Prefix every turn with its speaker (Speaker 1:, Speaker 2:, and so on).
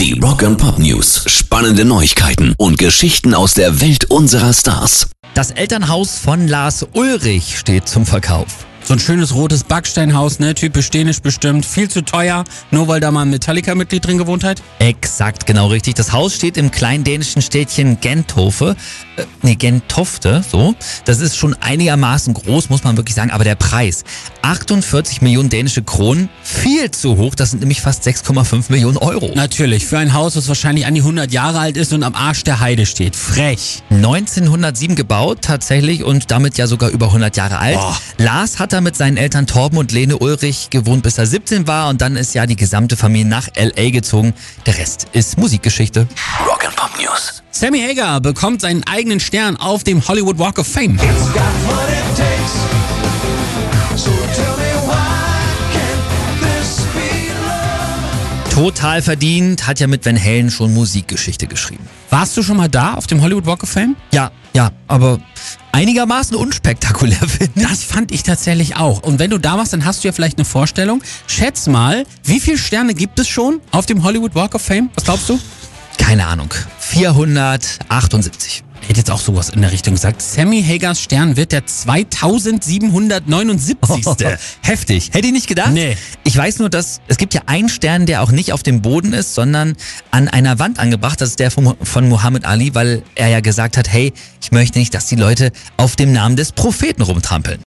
Speaker 1: Die Rock & Pop News. Spannende Neuigkeiten und Geschichten aus der Welt unserer Stars.
Speaker 2: Das Elternhaus von Lars Ulrich steht zum Verkauf.
Speaker 3: So ein schönes rotes Backsteinhaus, ne? Typisch dänisch bestimmt. Viel zu teuer, nur weil da mal ein Metallica-Mitglied drin gewohnt hat?
Speaker 2: Exakt, genau richtig. Das Haus steht im kleinen dänischen Städtchen Gentofte, so. Das ist schon einigermaßen groß, muss man wirklich sagen. Aber der Preis, 48 Millionen dänische Kronen, viel zu hoch. Das sind nämlich fast 6,5 Millionen Euro.
Speaker 3: Natürlich, für ein Haus, das wahrscheinlich an die 100 Jahre alt ist und am Arsch der Heide steht. Frech.
Speaker 2: 1907 gebaut tatsächlich und damit ja sogar über 100 Jahre alt.
Speaker 3: Boah.
Speaker 2: Lars hat da mit seinen Eltern Torben und Lene Ulrich gewohnt, bis er 17 war. Und dann ist ja die gesamte Familie nach L.A. gezogen. Der Rest ist Musikgeschichte.
Speaker 1: Rock & Pop News.
Speaker 3: Sammy Hagar bekommt seinen eigenen Stern auf dem Hollywood Walk of Fame.
Speaker 2: Total verdient, hat ja mit Van Halen schon Musikgeschichte geschrieben.
Speaker 3: Warst du schon mal da auf dem Hollywood Walk of Fame?
Speaker 2: Ja, aber einigermaßen unspektakulär, finde ich.
Speaker 3: Das fand ich tatsächlich auch. Und wenn du da warst, dann hast du ja vielleicht eine Vorstellung. Schätz mal, wie viele Sterne gibt es schon auf dem Hollywood Walk of Fame? Was glaubst du?
Speaker 2: Keine Ahnung. 478.
Speaker 3: Ich hätte jetzt auch sowas in der Richtung gesagt. Sammy Hagars Stern wird der 2779.
Speaker 2: Heftig. Hätte ich nicht gedacht?
Speaker 3: Nee.
Speaker 2: Ich weiß nur, dass es gibt ja einen Stern, der auch nicht auf dem Boden ist, sondern an einer Wand angebracht. Das ist der von Muhammad Ali, weil er ja gesagt hat, hey, ich möchte nicht, dass die Leute auf dem Namen des Propheten rumtrampeln.